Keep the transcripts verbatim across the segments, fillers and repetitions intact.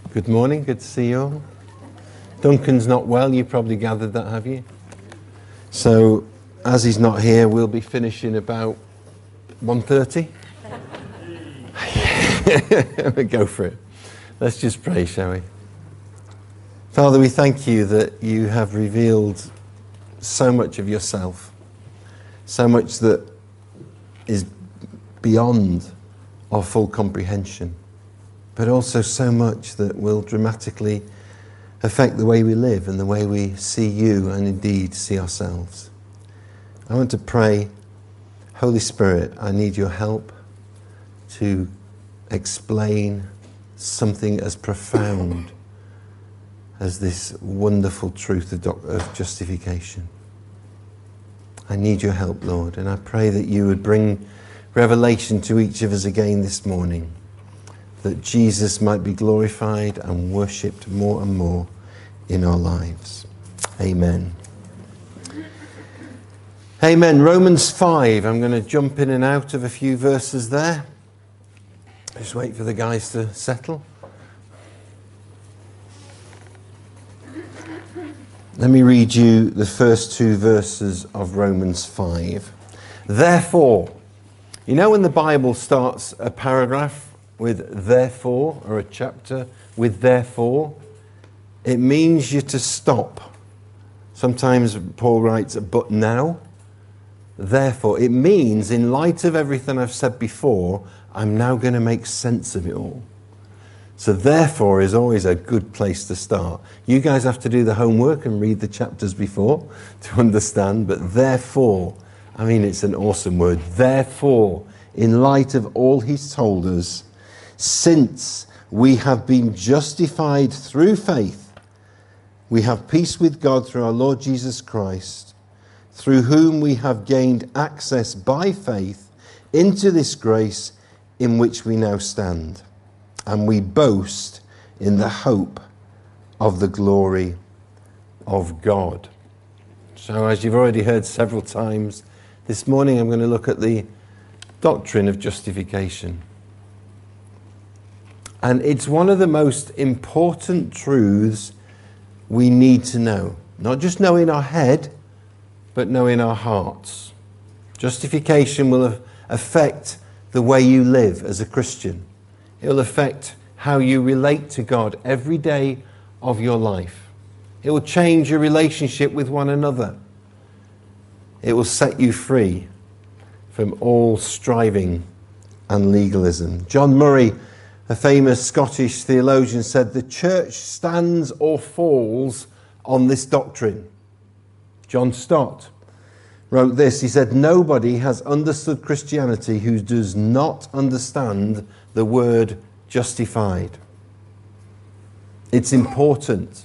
Good morning, good to see you all. Duncan's not well, you probably gathered that, have you? So, as he's not here, we'll be finishing about one thirty. Go for it. Let's just pray, shall we? Father, we thank you that you have revealed so much of yourself, so much that is beyond our full comprehension, but also so much that will dramatically affect the way we live and the way we see you and indeed see ourselves. I want to pray, Holy Spirit, I need your help to explain something as profound as this wonderful truth of, doc- of justification. I need your help, Lord, and I pray that you would bring revelation to each of us again this morning, that Jesus might be glorified and worshipped more and more in our lives. Amen. Amen. Romans five. I'm going to jump in and out of a few verses there. Just wait for the guys to settle. Let me read you the first two verses of Romans five. Therefore, you know when the Bible starts a paragraph with therefore, or a chapter with therefore, it means you to stop. Sometimes Paul writes, but now. Therefore, it means in light of everything I've said before, I'm now going to make sense of it all. So therefore is always a good place to start. You guys have to do the homework and read the chapters before to understand, but therefore, I mean, it's an awesome word. Therefore, in light of all he's told us, since we have been justified through faith, we have peace with God through our Lord Jesus Christ, through whom we have gained access by faith into this grace in which we now stand. And we boast in the hope of the glory of God. So as you've already heard several times, this morning I'm going to look at the doctrine of justification. And it's one of the most important truths we need to know. Not just know in our head, but know in our hearts. Justification will affect the way you live as a Christian. It will affect how you relate to God every day of your life. It will change your relationship with one another. It will set you free from all striving and legalism. John Murray, a famous Scottish theologian, said the church stands or falls on this doctrine. John Stott wrote this. He said, nobody has understood Christianity who does not understand the word justified. It's important.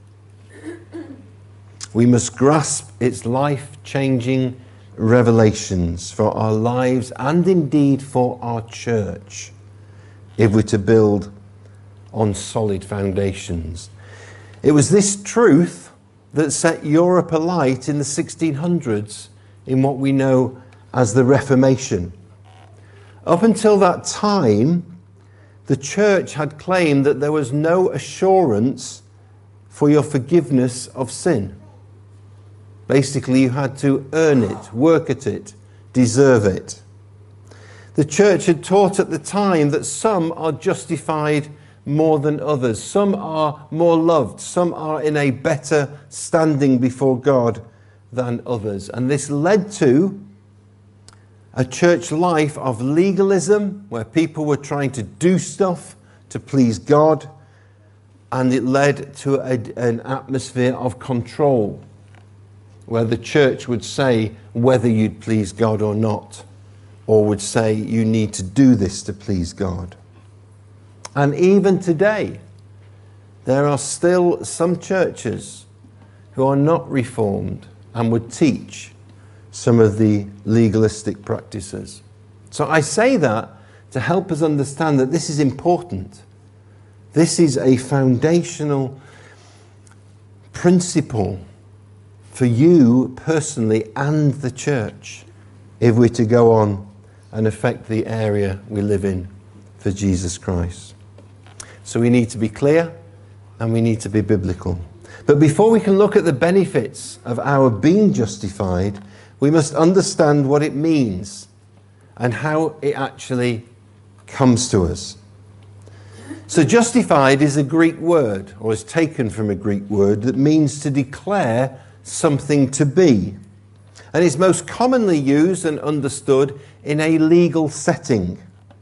We must grasp its life-changing revelations for our lives and indeed for our church if we're to build on solid foundations. It was this truth that set Europe alight in the sixteen hundreds in what we know as the Reformation. Up until that time, the church had claimed that there was no assurance for your forgiveness of sin. Basically, you had to earn it, work at it, deserve it. The church had taught at the time that some are justified more than others. Some are more loved. Some are in a better standing before God than others. And this led to a church life of legalism where people were trying to do stuff to please God. And it led to a, an atmosphere of control where the church would say whether you'd please God or not, or would say you need to do this to please God. And even today, there are still some churches who are not reformed and would teach some of the legalistic practices. So I say that to help us understand that this is important. This is a foundational principle for you personally and the church if we're to go on and affect the area we live in for Jesus Christ. So we need to be clear and we need to be biblical. But before we can look at the benefits of our being justified, we must understand what it means and how it actually comes to us. So justified is a Greek word, or is taken from a Greek word, that means to declare something to be. And is most commonly used and understood in a legal setting.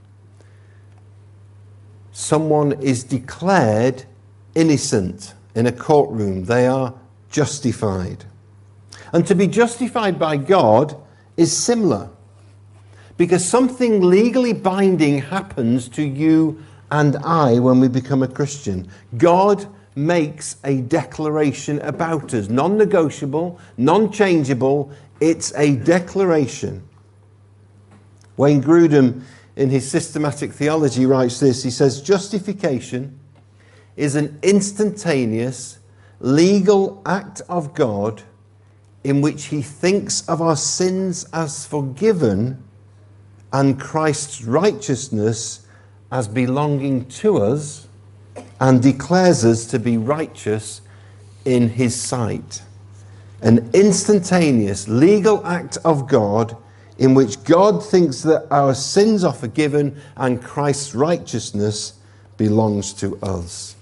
Someone is declared innocent in a courtroom. They are justified. And to be justified by God is similar, because something legally binding happens to you and I when we become a Christian. God makes a declaration about us, non-negotiable, non-changeable. It's a declaration. Wayne Grudem, in his Systematic Theology, writes this. He says, justification is an instantaneous legal act of God in which he thinks of our sins as forgiven and Christ's righteousness as belonging to us, and declares us to be righteous in his sight. An instantaneous legal act of God in which God thinks that our sins are forgiven and Christ's righteousness belongs to us.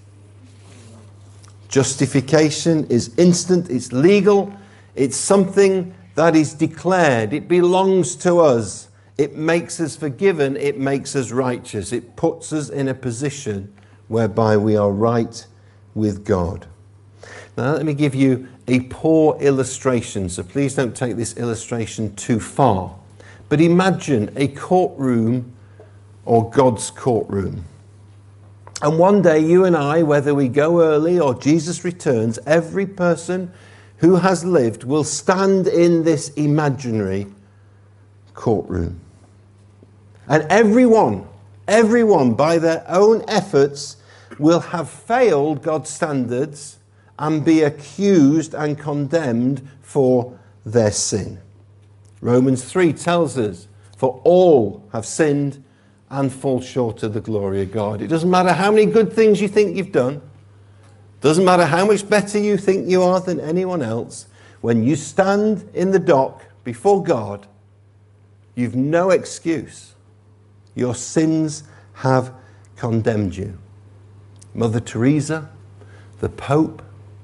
Justification is instant, it's legal, it's something that is declared. It belongs to us. It makes us forgiven, it makes us righteous. It puts us in a position whereby we are right with God. Now let me give you a poor illustration, so please don't take this illustration too far. But imagine a courtroom, or God's courtroom. And one day you and I, whether we go early or Jesus returns, every person who has lived will stand in this imaginary courtroom. And everyone, everyone by their own efforts will have failed God's standards and be accused and condemned for their sin. Romans three tells us, for all have sinned and fall short of the glory of God. It doesn't matter how many good things you think you've done. Doesn't matter how much better you think you are than anyone else. When you stand in the dock before God, you've no excuse. Your sins have condemned you. Mother Teresa, the Pope,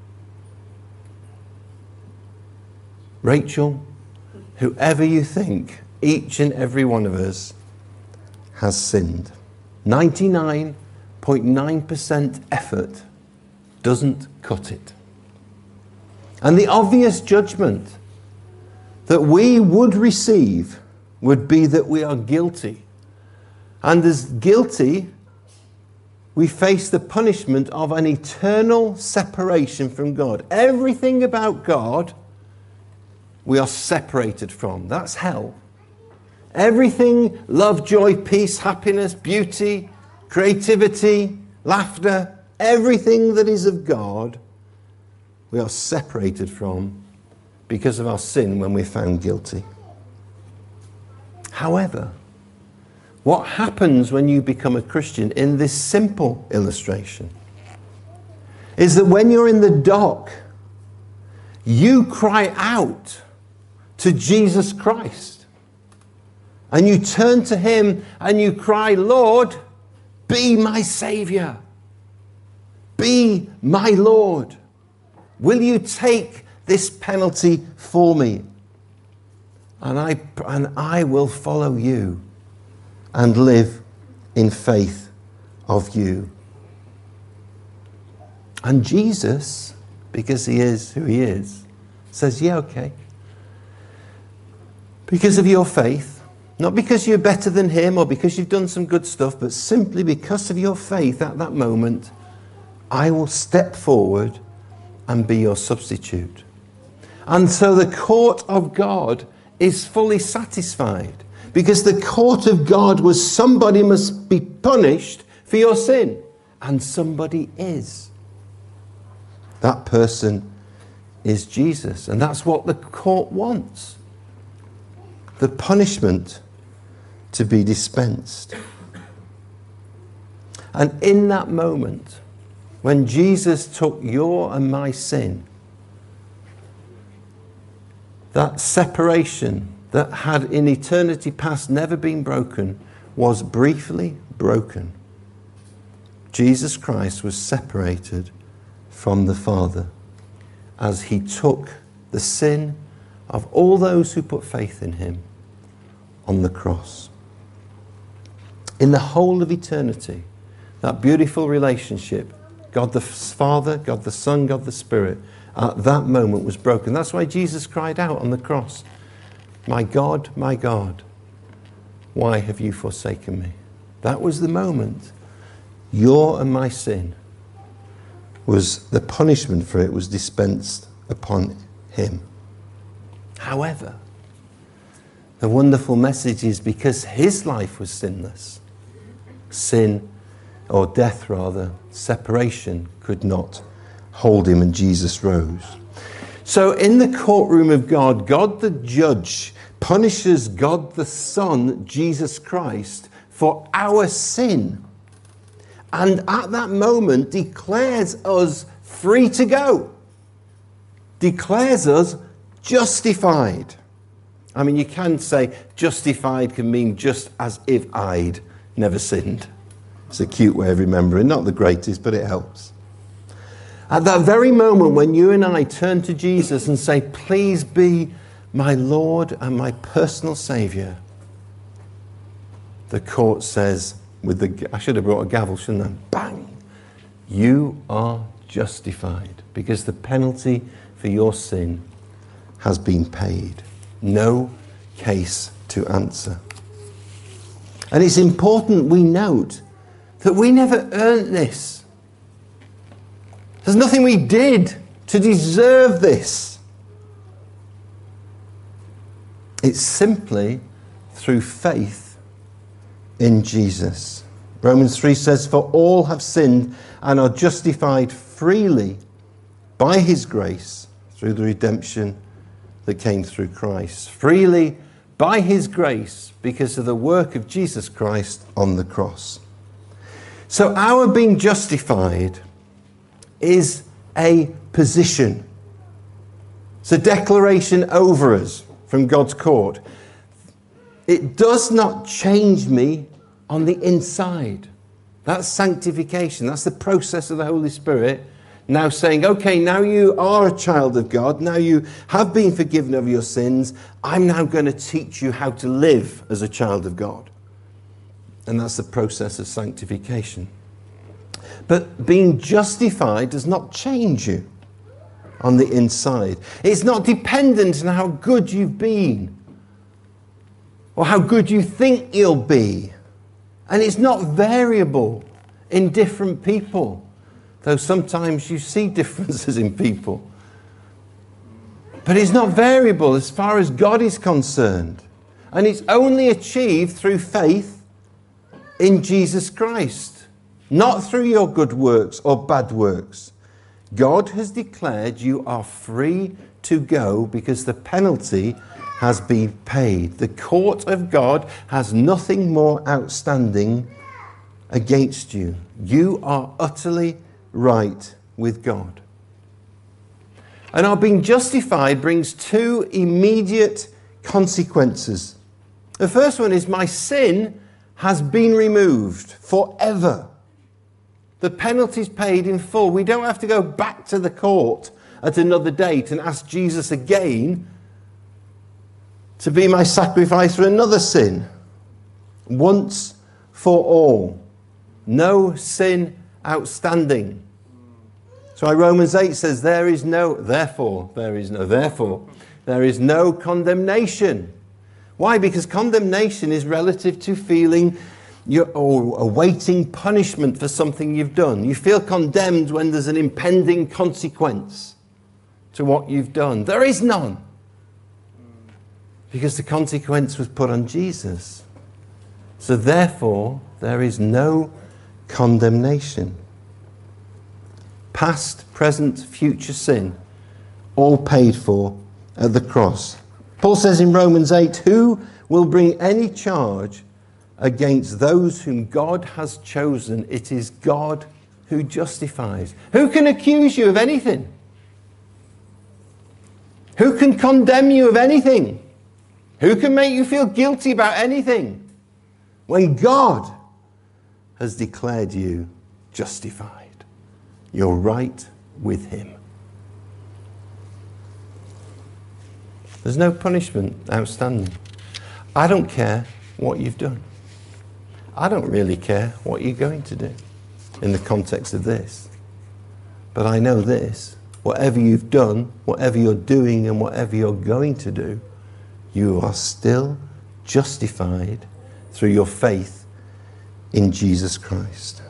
Rachel, whoever you think, each and every one of us has sinned. ninety-nine point nine percent effort doesn't cut it. And the obvious judgment that we would receive would be that we are guilty. And as guilty, we face the punishment of an eternal separation from God. Everything about God we are separated from. That's hell. Everything, love, joy, peace, happiness, beauty, creativity, laughter, everything that is of God, we are separated from because of our sin when we're found guilty. However, what happens when you become a Christian in this simple illustration is that when you're in the dock, you cry out to Jesus Christ. And you turn to him and you cry, Lord, be my Savior. Be my Lord. Will you take this penalty for me? And I, and I will follow you and live in faith of you. And Jesus, because he is who he is, says, yeah, okay. Because of your faith, not because you're better than him or because you've done some good stuff, but simply because of your faith at that moment, I will step forward and be your substitute. And so the court of God is fully satisfied, because the court of God was somebody must be punished for your sin, and somebody is. That person is Jesus, and that's what the court wants. The punishment to be dispensed. And in that moment, when Jesus took your and my sin, that separation that had in eternity past never been broken was briefly broken. Jesus Christ was separated from the Father as he took the sin of all those who put faith in him on the cross. In the whole of eternity, that beautiful relationship, God the Father, God the Son, God the Spirit, at that moment was broken. That's why Jesus cried out on the cross, "My God, my God, why have you forsaken me?" That was the moment. Your and my sin was, the punishment for it was dispensed upon him. However, the wonderful message is because his life was sinless, sin, or death rather, separation could not hold him, and Jesus rose. So in the courtroom of God, God the judge punishes God the Son, Jesus Christ, for our sin. And at that moment declares us free to go. Declares us justified. I mean, you can say justified can mean just as if I'd never sinned. It's a cute way of remembering, not the greatest, but it helps. At that very moment when you and I turn to Jesus and say, "Please be my Lord and my personal Saviour," the court says, with the, I should have brought a gavel, shouldn't I? Bang! You are justified because the penalty for your sin has been paid. No case to answer. And it's important we note that we never earned this. There's nothing we did to deserve this. It's simply through faith in Jesus. Romans three says, "For all have sinned and are justified freely by his grace through the redemption that came through Christ." Freely by his grace because of the work of Jesus Christ on the cross. So our being justified is a position. It's a declaration over us from God's court. It does not change me on the inside. That's sanctification. That's the process of the Holy Spirit now saying, okay, now you are a child of God. Now you have been forgiven of your sins. I'm now going to teach you how to live as a child of God. And that's the process of sanctification. But being justified does not change you on the inside. It's not dependent on how good you've been or how good you think you'll be. And it's not variable in different people, though sometimes you see differences in people. But it's not variable as far as God is concerned. And it's only achieved through faith in Jesus Christ, not through your good works or bad works. God has declared you are free to go because the penalty has been paid. The court of God has nothing more outstanding against you. You are utterly right with God. And our being justified brings two immediate consequences. The first one is my sin has been removed forever. The penalty's paid in full. We don't have to go back to the court at another date and ask Jesus again to be my sacrifice for another sin. Once for all. No sin outstanding. So why Romans eight says there is no, therefore, there is no, therefore, there is no condemnation. Why? Because condemnation is relative to feeling you're or awaiting punishment for something you've done. You feel condemned when there's an impending consequence to what you've done. There is none. Because the consequence was put on Jesus. So therefore, there is no condemnation. Past, present, future sin, all paid for at the cross. Paul says in Romans eight, who will bring any charge against those whom God has chosen, it is God who justifies. Who can accuse you of anything? Who can condemn you of anything? Who can make you feel guilty about anything? When God has declared you justified, you're right with him. There's no punishment outstanding. I don't care what you've done. I don't really care what you're going to do in the context of this. But I know this, whatever you've done, whatever you're doing, and whatever you're going to do, you are still justified through your faith in Jesus Christ.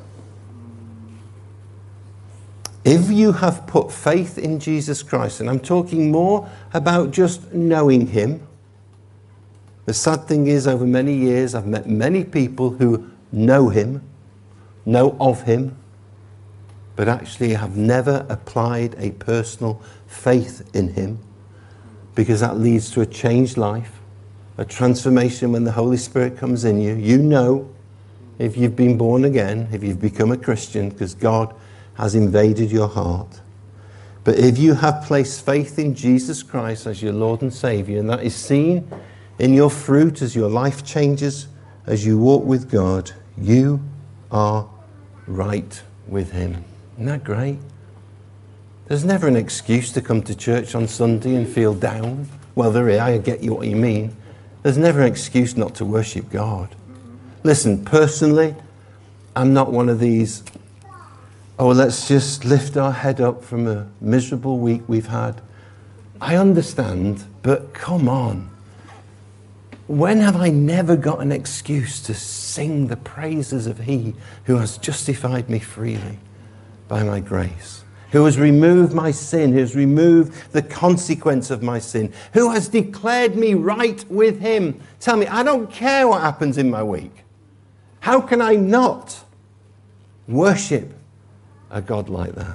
If you have put faith in Jesus Christ, and I'm talking more about just knowing him. The sad thing is, over many years, I've met many people who know him, know of him, but actually have never applied a personal faith in him, because that leads to a changed life, a transformation when the Holy Spirit comes in you. You know if you've been born again, if you've become a Christian, because God has invaded your heart. But if you have placed faith in Jesus Christ as your Lord and Saviour, and that is seen in your fruit as your life changes, as you walk with God, you are right with him. Isn't that great? There's never an excuse to come to church on Sunday and feel down. Well, there is. I get you what you mean. There's never an excuse not to worship God. Listen, personally, I'm not one of these, oh, let's just lift our head up from a miserable week we've had. I understand, but come on. When have I never got an excuse to sing the praises of he who has justified me freely by my grace, who has removed my sin, who has removed the consequence of my sin, who has declared me right with him? Tell me, I don't care what happens in my week. How can I not worship a God like that?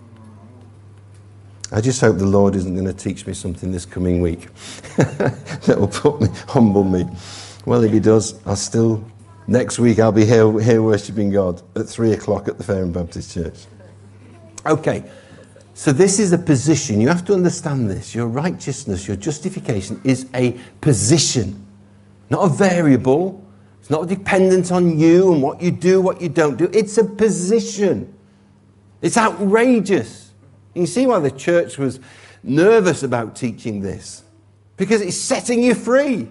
I just hope the Lord isn't going to teach me something this coming week that will put me, humble me. Well, if he does, I'll still, next week I'll be here, here worshipping God at three o'clock at the Fareham Baptist Church. Okay, so this is a position. You have to understand this. Your righteousness, your justification is a position, not a variable. It's not dependent on you and what you do, what you don't do. It's a position. It's outrageous. You see why the church was nervous about teaching this. Because it's setting you free.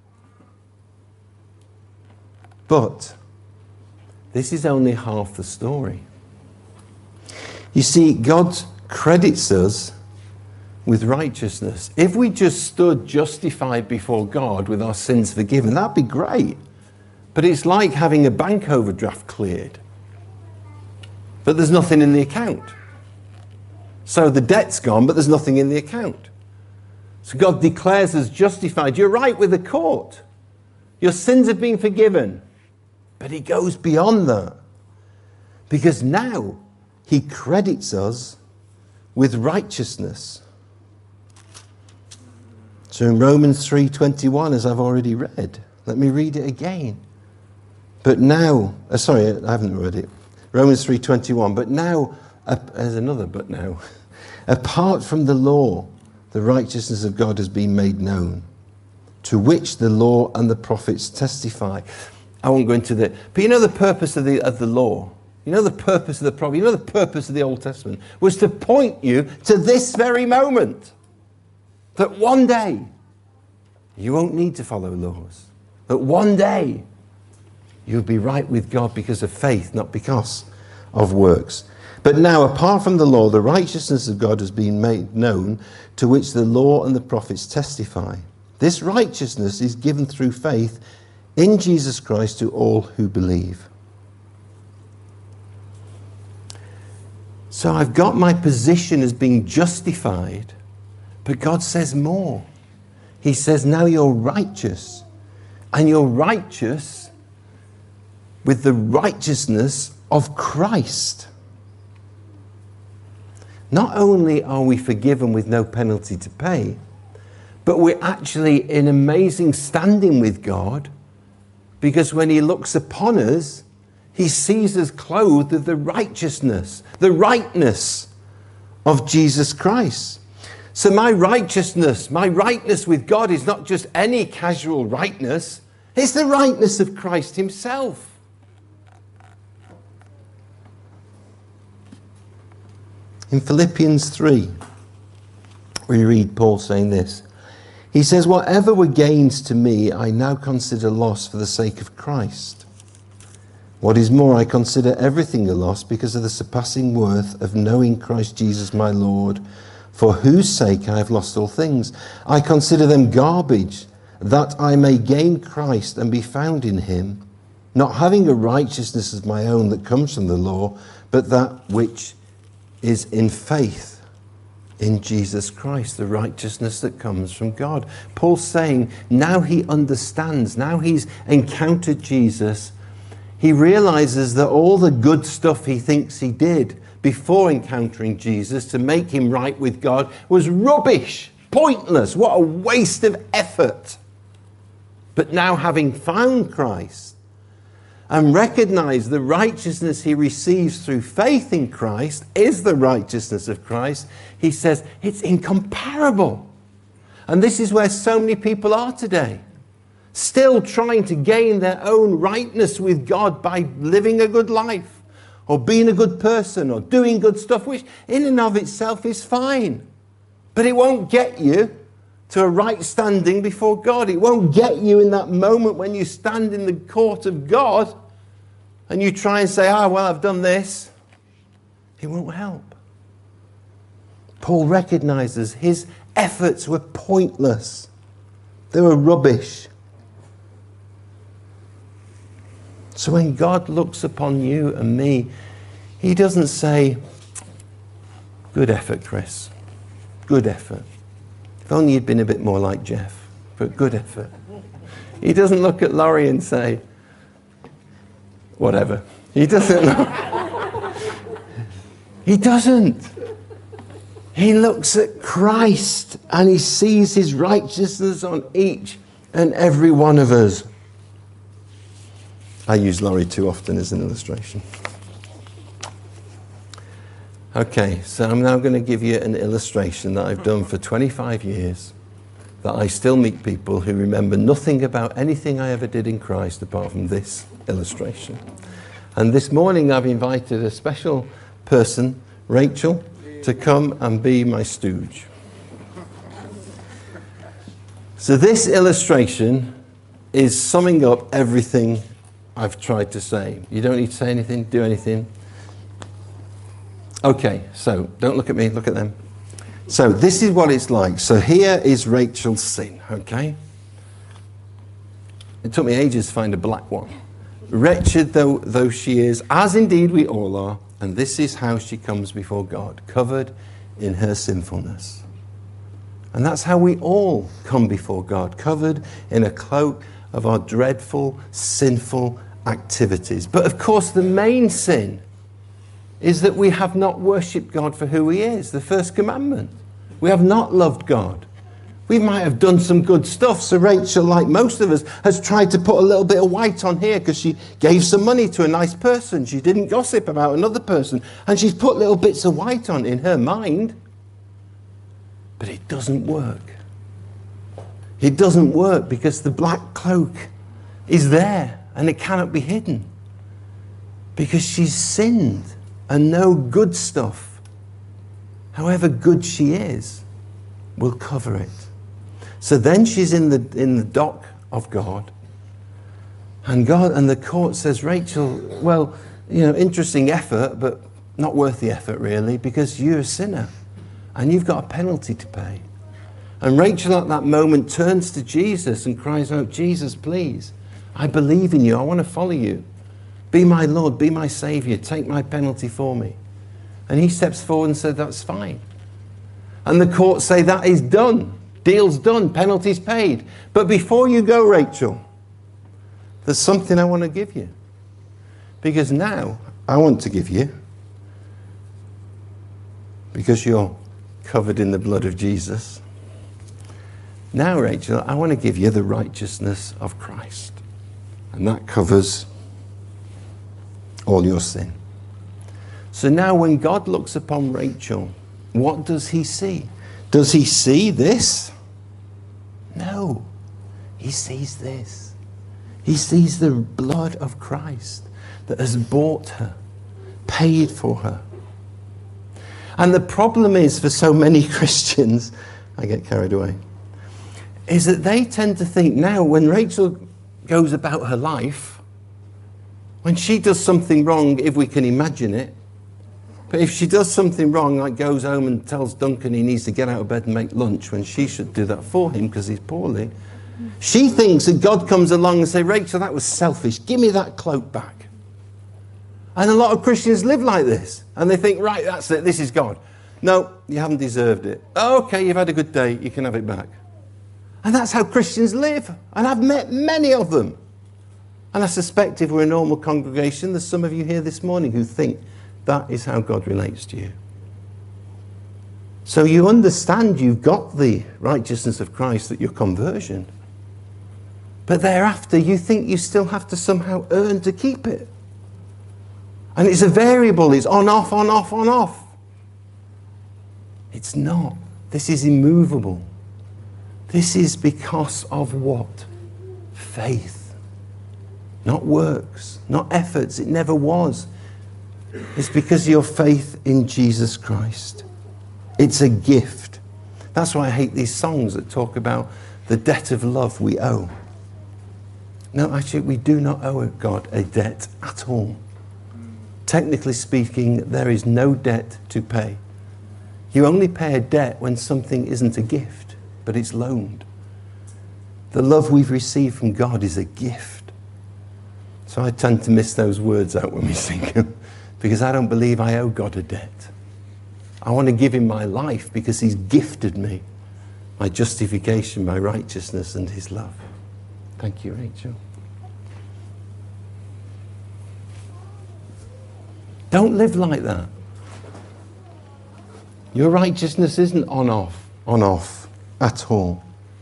But this is only half the story. You see, God credits us with righteousness. If we just stood justified before God with our sins forgiven, that'd be great. But it's like having a bank overdraft cleared. But there's nothing in the account. So the debt's gone, but there's nothing in the account. So God declares us justified. You're right with the court. Your sins have been forgiven. But he goes beyond that. Because now he credits us with righteousness. So in Romans three twenty-one, as I've already read, let me read it again. But now, uh, sorry, I haven't read it. Romans three twenty-one, but now, uh, there's another but now. Apart from the law, the righteousness of God has been made known, to which the law and the prophets testify. I won't go into that. But you know the purpose of the, of the law? You know the purpose of the prophet? You know the purpose of the Old Testament? Was to point you to this very moment. That one day, you won't need to follow laws. That one day, you'll be right with God because of faith, not because of works. But now, apart from the law, the righteousness of God has been made known, to which the law and the prophets testify. This righteousness is given through faith in Jesus Christ to all who believe. So I've got my position as being justified, but God says more. He says, now you're righteous, and you're righteous with the righteousness of Christ. Not only are we forgiven with no penalty to pay, but we're actually in amazing standing with God Because when he looks upon us, he sees us clothed with the righteousness, the rightness of Jesus Christ. So my righteousness, my rightness with God is not just any casual rightness. It's the rightness of Christ himself. In Philippians three, we read Paul saying this. He says, whatever were gains to me, I now consider loss for the sake of Christ. What is more, I consider everything a loss because of the surpassing worth of knowing Christ Jesus my Lord, for whose sake I have lost all things. I consider them garbage, that I may gain Christ and be found in him, not having a righteousness of my own that comes from the law, but that which is in faith in Jesus Christ, the righteousness that comes from God. Paul's saying now he understands, now he's encountered Jesus, he realizes that all the good stuff he thinks he did before encountering Jesus to make him right with God was rubbish, pointless, what a waste of effort. But now having found Christ and recognized the righteousness he receives through faith in Christ is the righteousness of Christ, he says it's incomparable. And this is where so many people are today. Still trying to gain their own rightness with God by living a good life, or being a good person, or doing good stuff, which in and of itself is fine. But it won't get you to a right standing before God. It won't get you in that moment when you stand in the court of God and you try and say, ah, well, I've done this. It won't help. Paul recognizes his efforts were pointless. They were rubbish. So when God looks upon you and me, he doesn't say, good effort, Chris. Good effort. If only you'd been a bit more like Jeff, but good effort. He doesn't look at Laurie and say, whatever. He doesn't look. He doesn't. He looks at Christ and he sees his righteousness on each and every one of us. I use Laurie too often as an illustration. Okay, so I'm now going to give you an illustration that I've done for twenty-five years, that I still meet people who remember nothing about anything I ever did in Christ apart from this illustration. And this morning I've invited a special person, Rachel, to come and be my stooge. So this illustration is summing up everything I've tried to say. You don't need to say anything, do anything. Okay, so don't look at me, look at them. So this is what it's like. So here is Rachel's sin, okay? It took me ages to find a black one. Wretched though, though she is, as indeed we all are, and this is how she comes before God, covered in her sinfulness. And that's how we all come before God, covered in a cloak of our dreadful, sinful activities. But of course, the main sin is that we have not worshipped God for who he is, the first commandment. We have not loved God. We might have done some good stuff. So Rachel, like most of us, has tried to put a little bit of white on here because she gave some money to a nice person. She didn't gossip about another person. And she's put little bits of white on in her mind. But it doesn't work. It doesn't work because the black cloak is there and it cannot be hidden. Because she's sinned. And no good stuff, however good she is, will cover it. So then she's in the in the dock of God. And God and the court says, Rachel, well, you know, interesting effort, but not worth the effort really, because you're a sinner and you've got a penalty to pay. And Rachel at that moment turns to Jesus and cries out, Jesus, please, I believe in you. I want to follow you. Be my Lord, be my Savior, take my penalty for me. And he steps forward and said, that's fine. And the court say, that is done. Deal's done, penalty's paid. But before you go, Rachel, there's something I want to give you. Because now I want to give you, because you're covered in the blood of Jesus, now, Rachel, I want to give you the righteousness of Christ. And that covers all your sin. So now when God looks upon Rachel, what does he see? Does he see this? No. He sees this. He sees the blood of Christ that has bought her, paid for her. And the problem is for so many Christians, I get carried away, is that they tend to think now when Rachel goes about her life, when she does something wrong, if we can imagine it, but if she does something wrong, like goes home and tells Duncan he needs to get out of bed and make lunch when she should do that for him because he's poorly, she thinks that God comes along and says, Rachel, that was selfish. Give me that cloak back. And a lot of Christians live like this. And they think, right, that's it. This is God. No, you haven't deserved it. Oh, okay, you've had a good day. You can have it back. And that's how Christians live. And I've met many of them. And I suspect if we're a normal congregation, there's some of you here this morning who think that is how God relates to you. So you understand you've got the righteousness of Christ at your conversion. But thereafter, you think you still have to somehow earn to keep it. And it's a variable. It's on, off, on, off, on, off. It's not. This is immovable. This is because of what? Faith. Not works. Not efforts. It never was. It's because of your faith in Jesus Christ. It's a gift. That's why I hate these songs that talk about the debt of love we owe. No, actually, we do not owe God a debt at all. Technically speaking, there is no debt to pay. You only pay a debt when something isn't a gift, but it's loaned. The love we've received from God is a gift. So I tend to miss those words out when we sing them, because I don't believe I owe God a debt. I want to give him my life because he's gifted me my justification, my righteousness, and his love. Thank you, Rachel. Don't live like that. Your righteousness isn't on off, on off at all.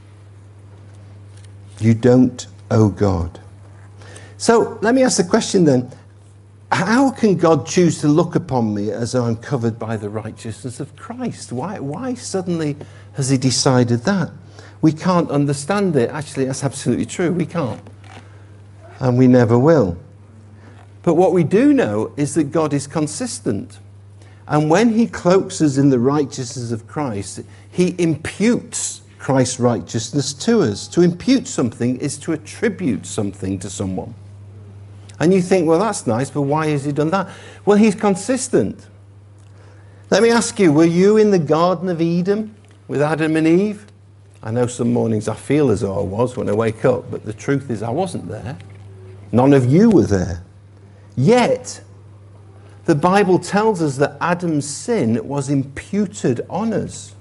You don't owe God. So let me ask the question then. How can God choose to look upon me as I'm covered by the righteousness of Christ? Why, why suddenly has he decided that? We can't understand it. Actually, that's absolutely true. We can't. And we never will. But what we do know is that God is consistent. And when he cloaks us in the righteousness of Christ, he imputes Christ's righteousness to us. To impute something is to attribute something to someone. And you think, well, that's nice, but why has he done that? Well, he's consistent. Let me ask you, were you in the Garden of Eden with Adam and Eve? I know some mornings I feel as though I was when I wake up, but the truth is I wasn't there. None of you were there. Yet, the Bible tells us that Adam's sin was imputed on us.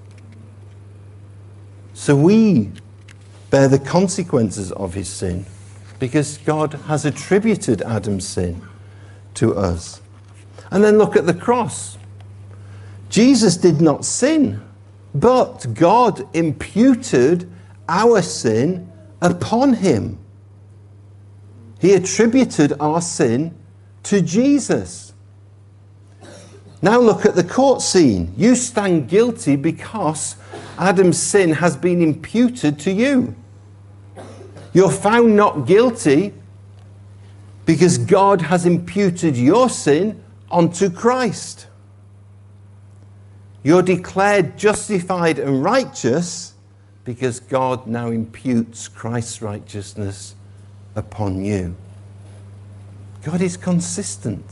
So we bear the consequences of his sin because God has attributed Adam's sin to us. And then look at the cross. Jesus did not sin, but God imputed our sin upon him. He attributed our sin to Jesus. Now look at the court scene. You stand guilty because Adam's sin has been imputed to you. You're found not guilty because God has imputed your sin onto Christ. You're declared justified and righteous because God now imputes Christ's righteousness upon you. God is consistent.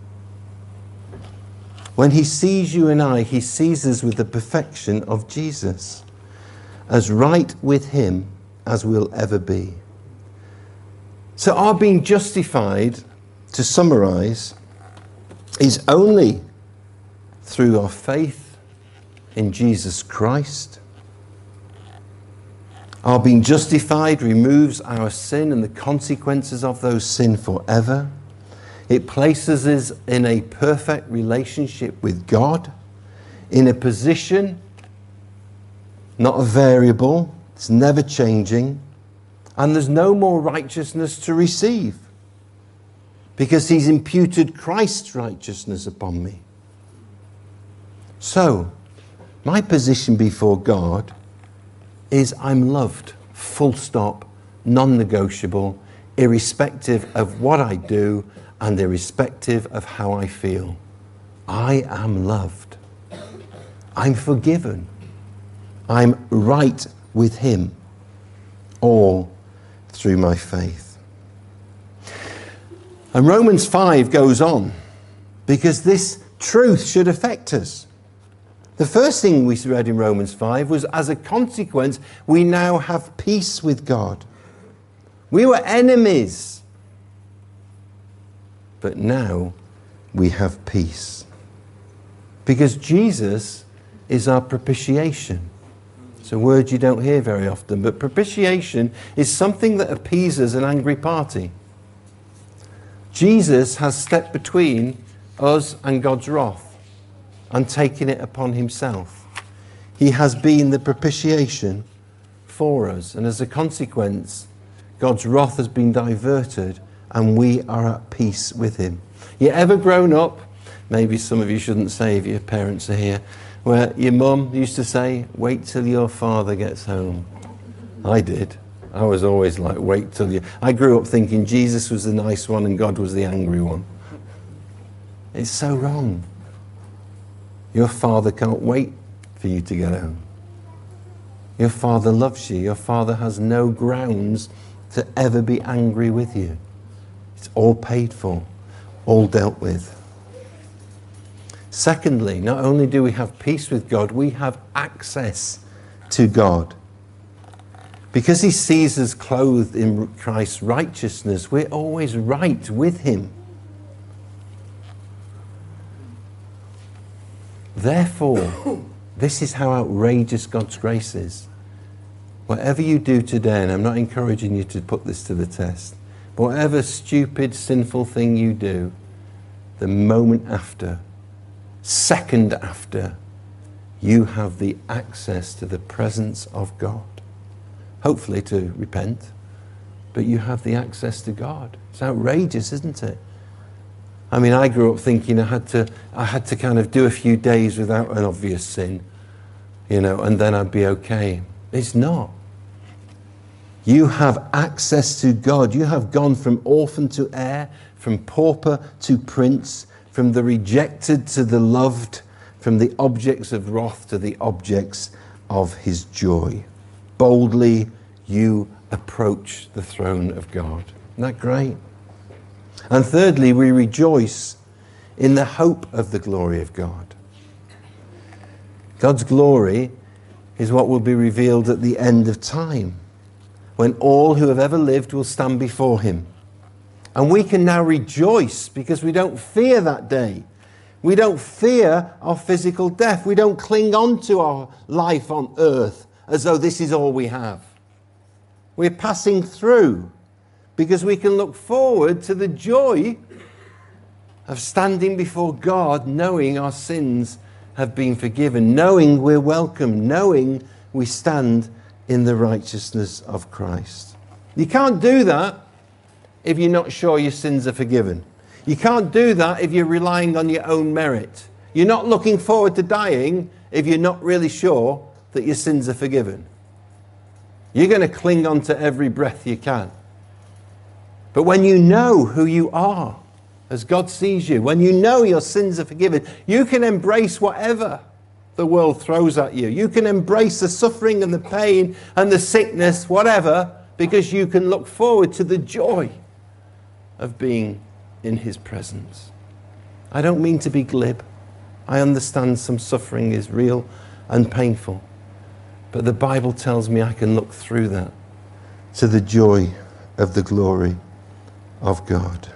When he sees you and I, he sees us with the perfection of Jesus, as right with him as we'll ever be. So our being justified, to summarize, is only through our faith in Jesus Christ. Our being justified removes our sin and the consequences of those sin forever. It places us in a perfect relationship with God, in a position, not a variable, it's never changing, and there's no more righteousness to receive, because he's imputed Christ's righteousness upon me. So, my position before God is I'm loved, full stop, non-negotiable, irrespective of what I do and irrespective of how I feel. I am loved. I'm forgiven. I'm right with him, all through my faith. And Romans five goes on, because this truth should affect us. The first thing we read in Romans five was, as a consequence, we now have peace with God. We were enemies, but now we have peace. Because Jesus is our propitiation. It's a word you don't hear very often, but propitiation is something that appeases an angry party. Jesus has stepped between us and God's wrath and taken it upon himself. He has been the propitiation for us, and as a consequence, God's wrath has been diverted and we are at peace with him. You ever grown up, maybe some of you shouldn't say if your parents are here, where your mum used to say, wait till your father gets home? I did. I was always like, wait till you... I grew up thinking Jesus was the nice one and God was the angry one. It's so wrong. Your father can't wait for you to get home. Your father loves you. Your father has no grounds to ever be angry with you. It's all paid for, all dealt with. Secondly, not only do we have peace with God, we have access to God. Because he sees us clothed in Christ's righteousness, we're always right with him. Therefore, this is how outrageous God's grace is. Whatever you do today, and I'm not encouraging you to put this to the test, but whatever stupid, sinful thing you do, the moment after, second after, you have the access to the presence of God. Hopefully to repent, but you have the access to God. It's outrageous, isn't it? I mean, I grew up thinking I had to, I had to kind of do a few days without an obvious sin, you know, and then I'd be okay. It's not. You have access to God. You have gone from orphan to heir, from pauper to prince, from the rejected to the loved, from the objects of wrath to the objects of his joy. Boldly you approach the throne of God. Isn't that great? And thirdly, we rejoice in the hope of the glory of God. God's glory is what will be revealed at the end of time, when all who have ever lived will stand before him. And we can now rejoice because we don't fear that day. We don't fear our physical death. We don't cling on to our life on earth as though this is all we have. We're passing through because we can look forward to the joy of standing before God, knowing our sins have been forgiven, knowing we're welcome, knowing we stand in the righteousness of Christ. You can't do that if you're not sure your sins are forgiven. You can't do that if you're relying on your own merit. You're not looking forward to dying if you're not really sure that your sins are forgiven. You're going to cling on to every breath you can. But when you know who you are, as God sees you, when you know your sins are forgiven, you can embrace whatever the world throws at you. You can embrace the suffering and the pain and the sickness, whatever, because you can look forward to the joy of being in his presence. I don't mean to be glib. I understand some suffering is real and painful. But the Bible tells me I can look through that to the joy of the glory of God.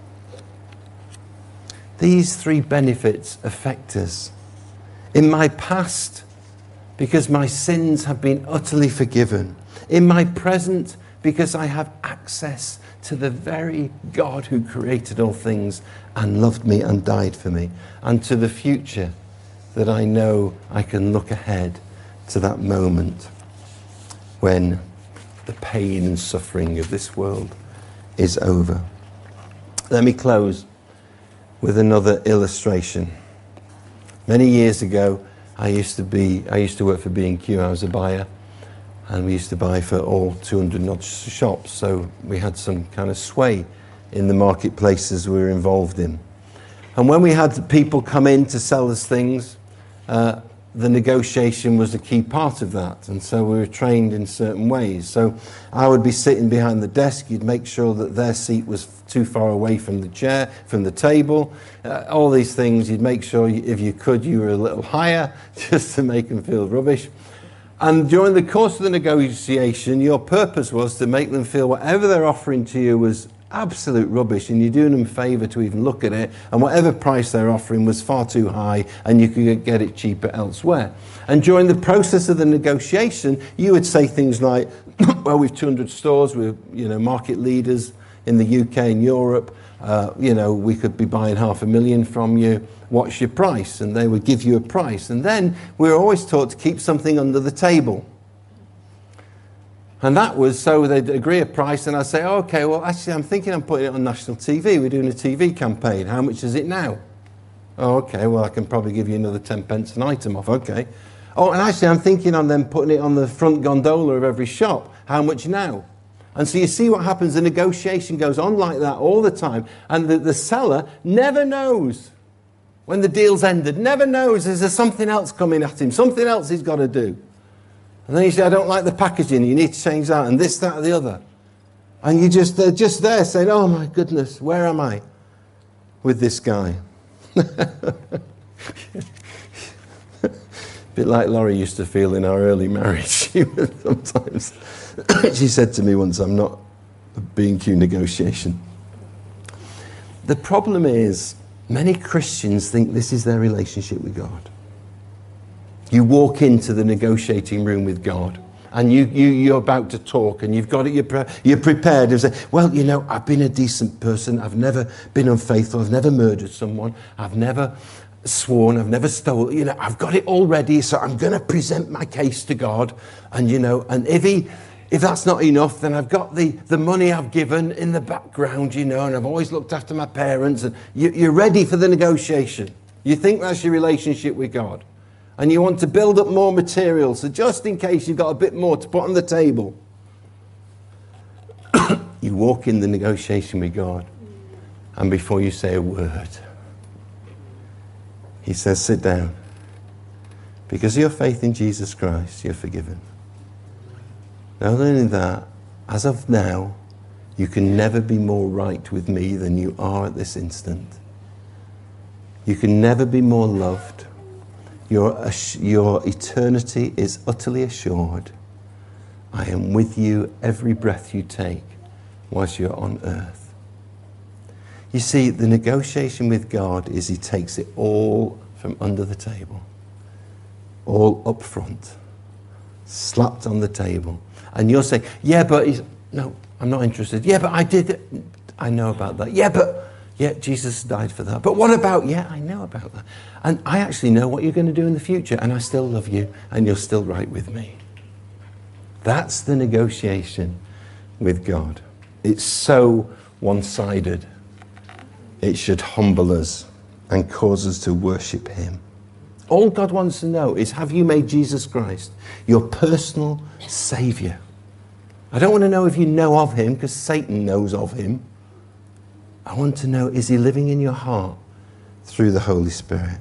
These three benefits affect us. In my past, because my sins have been utterly forgiven. In my present, because I have access to the very God who created all things and loved me and died for me. And to the future, that I know I can look ahead to that moment when the pain and suffering of this world is over. Let me close with another illustration. Many years ago, I used to be, I used to work for B and Q. I was a buyer, and we used to buy for all two hundred odd shops, so we had some kind of sway in the marketplaces we were involved in. And when we had people come in to sell us things, uh, the negotiation was a key part of that, and so we were trained in certain ways. So I would be sitting behind the desk, you'd make sure that their seat was too far away from the chair, from the table, uh, all these things. You'd make sure, you, if you could, you were a little higher, just to make them feel rubbish. And during the course of the negotiation, your purpose was to make them feel whatever they're offering to you was absolute rubbish, and you're doing them a favour to even look at it, and whatever price they're offering was far too high and you could get it cheaper elsewhere. And during the process of the negotiation, you would say things like, well, we've two hundred stores, we're, you know, market leaders in the U K and Europe, uh, you know, we could be buying half a million from you, what's your price? And they would give you a price. And then we were always taught to keep something under the table. And that was so they'd agree a price, and I'd say, oh, okay, well, actually, I'm thinking I'm putting it on national T V. We're doing a T V campaign. How much is it now? Oh, okay, well, I can probably give you another ten pence an item off. Okay. Oh, and actually, I'm thinking on them putting it on the front gondola of every shop. How much now? And so you see what happens. The negotiation goes on like that all the time. And the, the seller never knows when the deal's ended, never knows is there something else coming at him, something else he's got to do. And then you say, I don't like the packaging, you need to change that, and this, that, or the other. And you just, they're just there saying, oh my goodness, where am I with this guy? A bit like Laurie used to feel in our early marriage. She was sometimes, she said to me once, I'm not a B and Q negotiation. The problem is, many Christians think this is their relationship with God. You walk into the negotiating room with God, and you, you, you're about to talk, and you've got it, you're, pre- you're prepared to say, well, you know, I've been a decent person, I've never been unfaithful, I've never murdered someone, I've never sworn, I've never stolen, you know, I've got it all ready, so I'm going to present my case to God, and, you know, and if he... If that's not enough, then I've got the, the money I've given in the background, you know, and I've always looked after my parents, and you, you're ready for the negotiation. You think that's your relationship with God. And you want to build up more material, so just in case you've got a bit more to put on the table. You walk in the negotiation with God, and before you say a word, he says, sit down. Because of your faith in Jesus Christ, you're forgiven. Not only that, as of now, you can never be more right with me than you are at this instant. You can never be more loved. Your, your eternity is utterly assured. I am with you every breath you take whilst you're on earth. You see, the negotiation with God is he takes it all from under the table, all up front, slapped on the table. And you're saying, yeah, but he's, no, I'm not interested. Yeah, but I did it. I know about that. Yeah, but, yeah, Jesus died for that. But what about, yeah, I know about that. And I actually know what you're going to do in the future, and I still love you, and you're still right with me. That's the negotiation with God. It's so one-sided. It should humble us and cause us to worship him. All God wants to know is, have you made Jesus Christ your personal Saviour? I don't want to know if you know of him, because Satan knows of him. I want to know, is he living in your heart through the Holy Spirit?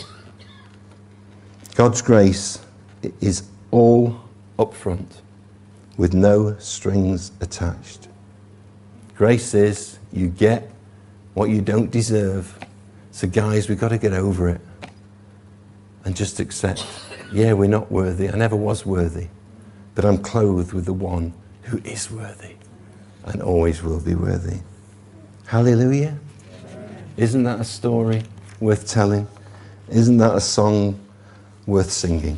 God's grace is all up front, with no strings attached. Grace is, you get what you don't deserve. So guys, we've got to get over it. And just accept, yeah, we're not worthy. I never was worthy. But I'm clothed with the one who is worthy and always will be worthy. Hallelujah. Isn't that a story worth telling? Isn't that a song worth singing?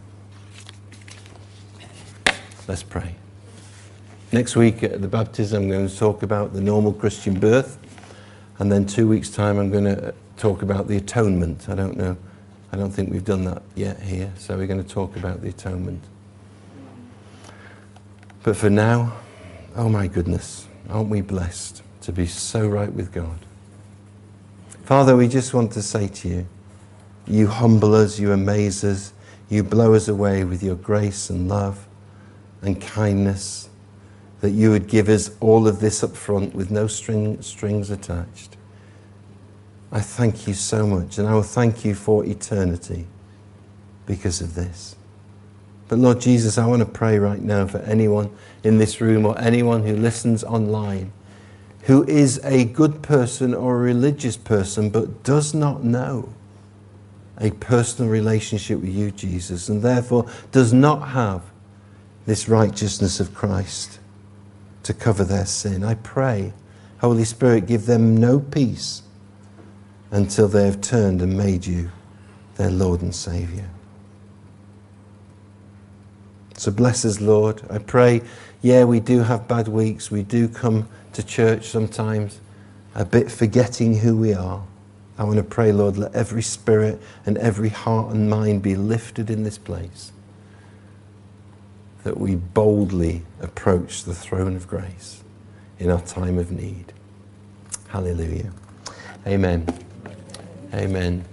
Let's pray. Next week at the baptism, I'm going to talk about the normal Christian birth. And then two weeks' time, I'm going to talk about the atonement. I don't know. I don't think we've done that yet here. So we're going to talk about the atonement. But for now, oh my goodness, aren't we blessed to be so right with God? Father, we just want to say to you, you humble us, you amaze us, you blow us away with your grace and love and kindness, that you would give us all of this up front with no string, strings attached. I thank you so much, and I will thank you for eternity because of this. But Lord Jesus, I want to pray right now for anyone in this room or anyone who listens online who is a good person or a religious person but does not know a personal relationship with you, Jesus, and therefore does not have this righteousness of Christ to cover their sin. I pray, Holy Spirit, give them no peace until they have turned and made you their Lord and Saviour. So bless us, Lord. I pray, yeah, we do have bad weeks. We do come to church sometimes a bit forgetting who we are. I want to pray, Lord, let every spirit and every heart and mind be lifted in this place, that we boldly approach the throne of grace in our time of need. Hallelujah. Amen. Amen.